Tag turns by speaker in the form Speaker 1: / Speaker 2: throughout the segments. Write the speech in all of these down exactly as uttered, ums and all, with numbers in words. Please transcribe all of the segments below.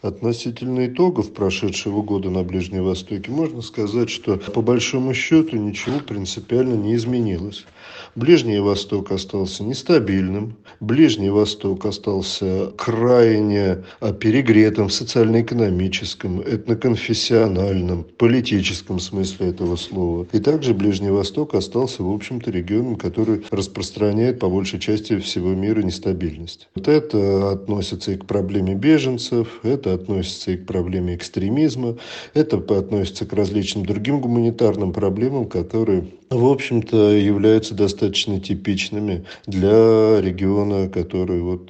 Speaker 1: Относительно итогов прошедшего года на Ближнем Востоке можно сказать, что по большому счету ничего принципиально не изменилось. Ближний Восток остался нестабильным, Ближний Восток остался крайне перегретым в социально-экономическом, этноконфессиональном, политическом смысле этого слова. И также Ближний Восток остался, в общем-то, регионом, который распространяет по большей части всего мира нестабильность. Вот это относится и к проблеме беженцев, это относится и к проблеме экстремизма, это относится к различным другим гуманитарным проблемам, которые, в общем-то, являются достаточно типичными для региона, который вот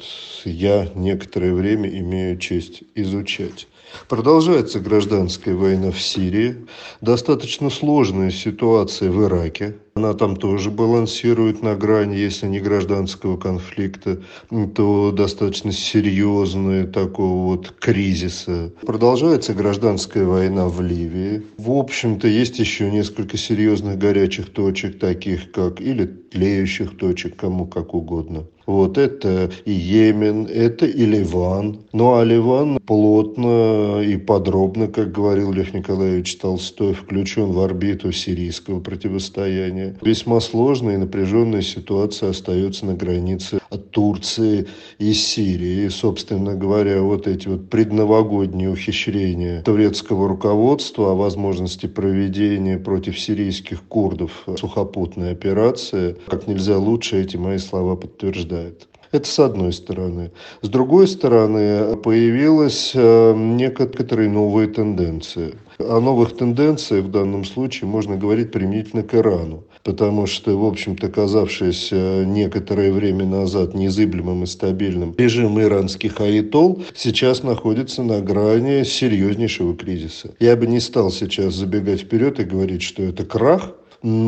Speaker 1: я некоторое время имею честь изучать. Продолжается гражданская война в Сирии, достаточно сложная ситуация в Ираке. Она там тоже балансирует на грани, если не гражданского конфликта, то достаточно серьезного такого вот кризиса. Продолжается гражданская война в Ливии. В общем-то, есть еще несколько серьезных горячих точек, таких как, или тлеющих точек, кому как угодно. Вот это и Йемен, это и Ливан. Ну а Ливан плотно и подробно, как говорил Лев Николаевич Толстой, включен в орбиту сирийского противостояния. Весьма сложная и напряженная ситуация остается на границе Турции и Сирии. И, собственно говоря, вот эти вот предновогодние ухищрения турецкого руководства о возможности проведения против сирийских курдов сухопутной операции, как нельзя лучше эти мои слова подтверждают. Это с одной стороны. С другой стороны, появилась некоторые новые тенденции. О новых тенденциях в данном случае можно говорить применительно к Ирану, потому что, в общем-то, казавшийся некоторое время назад незыблемым и стабильным режим иранских аятолл сейчас находится на грани серьезнейшего кризиса. Я бы не стал сейчас забегать вперед и говорить, что это крах,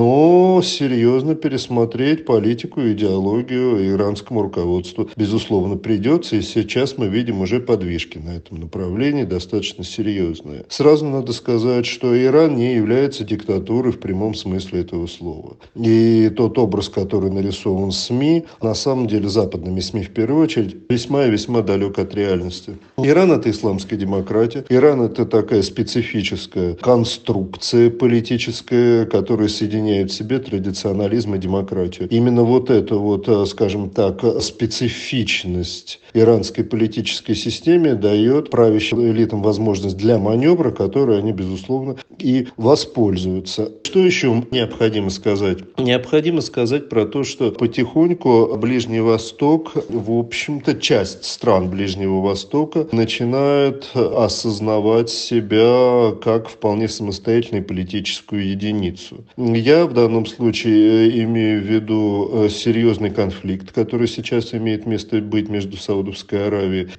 Speaker 1: но серьезно пересмотреть политику и идеологию иранскому руководству, безусловно, придется. И сейчас мы видим уже подвижки на этом направлении, достаточно серьезные. Сразу надо сказать, что Иран не является диктатурой в прямом смысле этого слова. И тот образ, который нарисован в СМИ, на самом деле западными СМИ в первую очередь, весьма и весьма далек от реальности. Иран – это исламская демократия. Иран – это такая специфическая конструкция политическая, которая соединяет в себе традиционализм и демократию. Именно вот эта вот, скажем так, специфичность иранской политической системе дает правящим элитам возможность для маневра, которой они, безусловно, и воспользуются. Что еще необходимо сказать? Необходимо сказать про то, что потихоньку Ближний Восток, в общем-то, часть стран Ближнего Востока начинает осознавать себя как вполне самостоятельную политическую единицу. Я в данном случае имею в виду серьезный конфликт, который сейчас имеет место быть между Саудовской Аравией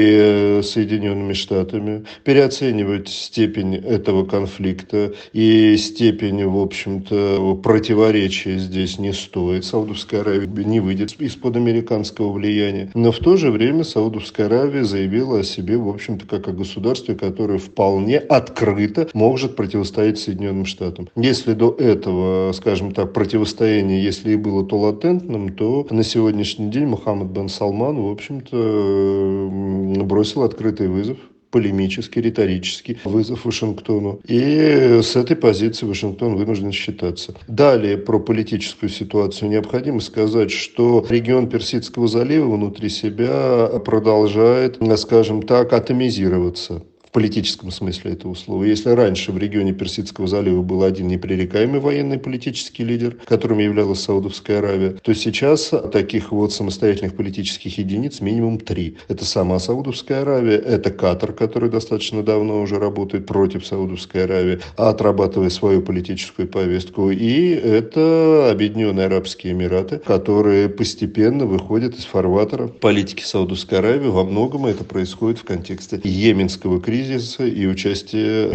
Speaker 1: и Соединенными Штатами. Переоценивать степень этого конфликта и степень, в общем-то, противоречия здесь не стоит. Саудовская Аравия не выйдет из-под американского влияния. Но в то же время Саудовская Аравия заявила о себе, в общем-то, как о государстве, которое вполне открыто может противостоять Соединенным Штатам. Если до этого, скажем так, противостояние, если и было то латентным, то на сегодняшний день Мохаммед бен Салман, в общем-то, бросил открытый вызов, полемический, риторический вызов Вашингтону. И с этой позиции Вашингтон вынужден считаться. Далее про политическую ситуацию необходимо сказать, что регион Персидского залива внутри себя продолжает, скажем так, атомизироваться. В политическом смысле этого слова. Если раньше в регионе Персидского залива был один непререкаемый военный политический лидер, которым являлась Саудовская Аравия, то сейчас таких вот самостоятельных политических единиц минимум три. Это сама Саудовская Аравия, это Катар, который достаточно давно уже работает против Саудовской Аравии, отрабатывая свою политическую повестку, и это Объединенные Арабские Эмираты, которые постепенно выходят из фарватера политики Саудовской Аравии. Во многом это происходит в контексте йеменского кризиса и участие в нем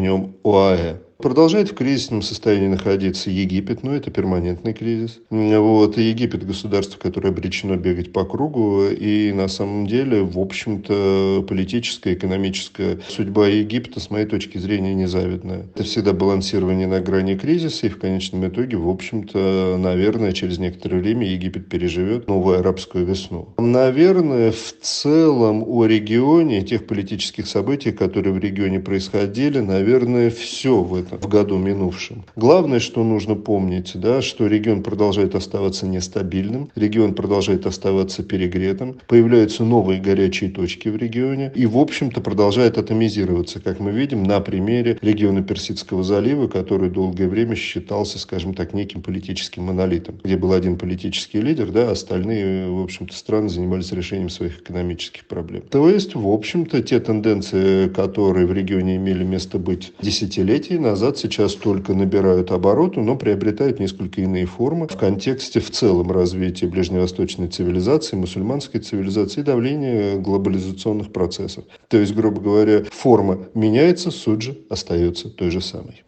Speaker 1: ОАЭ. Продолжает в кризисном состоянии находиться Египет, но это перманентный кризис. Вот. И Египет государство, которое обречено бегать по кругу, и на самом деле, в общем-то, политическая, экономическая судьба Египта, с моей точки зрения, незавидная. Это всегда балансирование на грани кризиса, и в конечном итоге, в общем-то, наверное, через некоторое время Египет переживет новую арабскую весну. Наверное, в целом о регионе, тех политических событий, которые в регионе происходили, наверное, все в этом в году минувшем. Главное, что нужно помнить, да, что регион продолжает оставаться нестабильным, регион продолжает оставаться перегретым, появляются новые горячие точки в регионе и, в общем-то, продолжает атомизироваться, как мы видим на примере региона Персидского залива, который долгое время считался, скажем так, неким политическим монолитом, где был один политический лидер, да, остальные, в общем-то, страны занимались решением своих экономических проблем. То есть, в общем-то, те тенденции, которые в регионе имели место быть десятилетия назад, сейчас только набирают обороты, но приобретают несколько иные формы в контексте в целом развития ближневосточной цивилизации, мусульманской цивилизации и давления глобализационных процессов. То есть, грубо говоря, форма меняется, суть же остается той же самой.